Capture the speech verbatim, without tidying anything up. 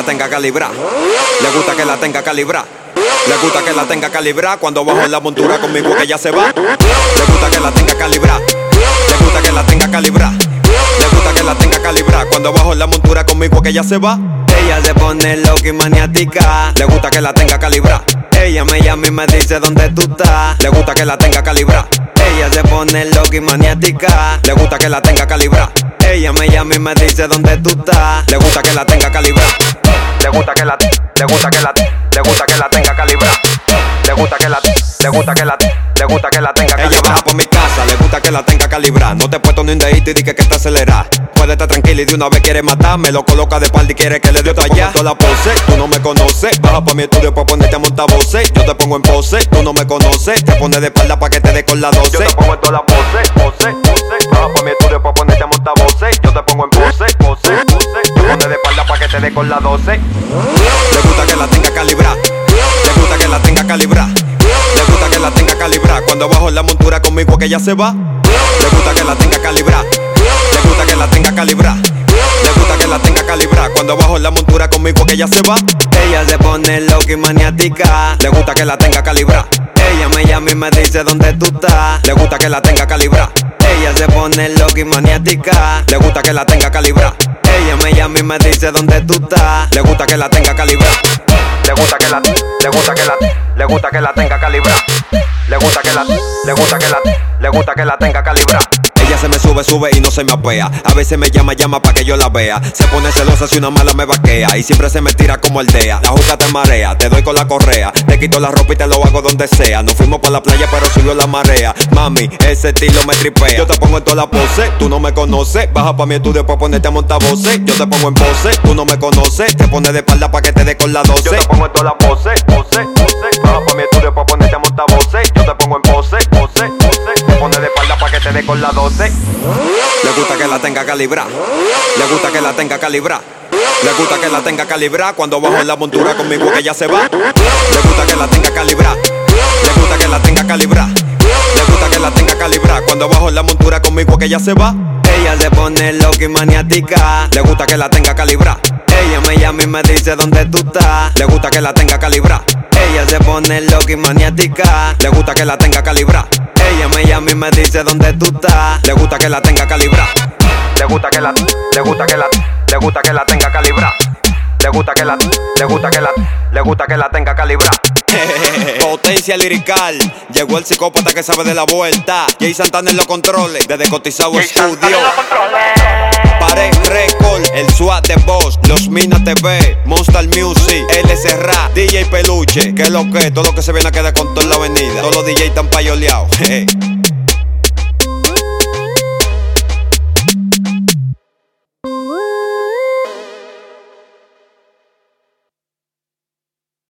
tenga calibrada. Le gusta que la tenga calibrada. Le gusta que la tenga calibrada. Cuando bajo en la montura conmigo que ya se va. Le gusta que la tenga calibrada. Le gusta que la tenga calibrada. Le gusta que la tenga calibrada. Cuando bajo en la montura conmigo que ya se va. Ella se pone loca y maniática. Le gusta que la tenga calibrada. Ella me llama y me dice dónde tú estás. Le gusta que la tenga calibrada. Ella se pone loca y maniática. Le gusta que la tenga calibrada. Ella me llama y me dice dónde tú estás. Le gusta que la tenga calibrada. Le gusta que la, le gusta que la, le gusta que la tenga calibrada. Le gusta que la, le gusta que la, le gusta que la tenga calibrada. Ella baja por mi casa, le gusta que la tenga calibrada. No te he puesto ni un dedito y di que, que te acelera. Puede estar tranquila y de una vez quiere matarme. Lo coloca de espalda y quiere que le dé allá. Toda la pose, tú no me conoces. Baja pa' mi estudio pa' ponerte a montar voces. Yo te pongo en pose, tú no me conoces. Te pones de espalda pa' que te dé con la doce. Yo te pongo en toda la pose, pose, pose. Baja pa' mi estudio pa' ponerte a montar voces. Yo te pongo en pose, pose, pose. Te pones de espalda pa' que te dé con la doce. Le gusta que la tenga calibrada. Le gusta que la tenga calibrada. Le gusta que la tenga calibrada. Cuando bajo en la montura conmigo que ya se va. Le gusta que la tenga calibrada. Le gusta que la tenga calibrada. Le gusta que la tenga calibrada. Cuando bajo en la montura conmigo que ya se va. Ella se pone loca y maniática. Le gusta que la tenga calibrada. Ella me llama y me dice dónde tú estás. Le gusta que la tenga calibrada. Ella se pone loca y maniática. Le gusta que la tenga calibrada. Ella me llama y me dice dónde tú estás. Le gusta que la tenga calibrada. Le gusta que la, le gusta que la, le gusta que la tenga calibrada. Le gusta que la, le gusta que la, le gusta que la tenga calibrada. Ella se me sube, sube y no se me apea. A veces me llama, llama pa' que yo la vea. Se pone celosa si una mala me vaquea. Y siempre se me tira como aldea. La juca te marea, te doy con la correa. Te quito la ropa y te lo hago donde sea. Nos fuimos pa' la playa pero subió la marea. Mami, ese estilo me tripea. Yo te pongo en toda la pose, tú no me conoces. Baja pa' mi estudio pa' ponerte a montar voces. Yo te pongo en pose, tú no me conoces. Te pones de espalda pa' que te dé con la doce. Yo te pongo en toda la pose, pose, pose. Baja pa' mi estudio pa' ponerte a montar voces. Yo te pongo en pose, pose, pose. Te pones de espalda pa' que te dé con la doce. Le gusta que la tenga calibrada. Le gusta que la tenga calibrada. Le gusta que la tenga calibrada. Cuando bajo en la montura conmigo que ya se va. Le gusta que la tenga calibrada. Le gusta que la tenga calibrada. Le gusta que la tenga calibrada. Cuando bajo en la montura conmigo que ya se va. Ella se pone loca y maniática. Le gusta que la tenga calibrada. Ella me llama y me dice dónde tú estás. Le gusta que la tenga calibrada. Ella se pone loca y maniática. Le gusta que la tenga calibrada. Ella me llama y me dice dónde tú estás. Le gusta que la tenga calibrada. Le gusta que la, le gusta que la, le gusta que la tenga calibrada. Le gusta que la, le gusta que la, le gusta que la tenga calibrada. Potencia lirical, llegó el psicópata que sabe de la vuelta. Jay Santana en los controles, desde Cotizado Studio. Pared Record, el SWAT de Boss, Los Minas T V, Monster Music, L C R A, D J Peluche, que es lo que, todo lo que se viene a quedar con toda la avenida. Todos los D J están payoleados.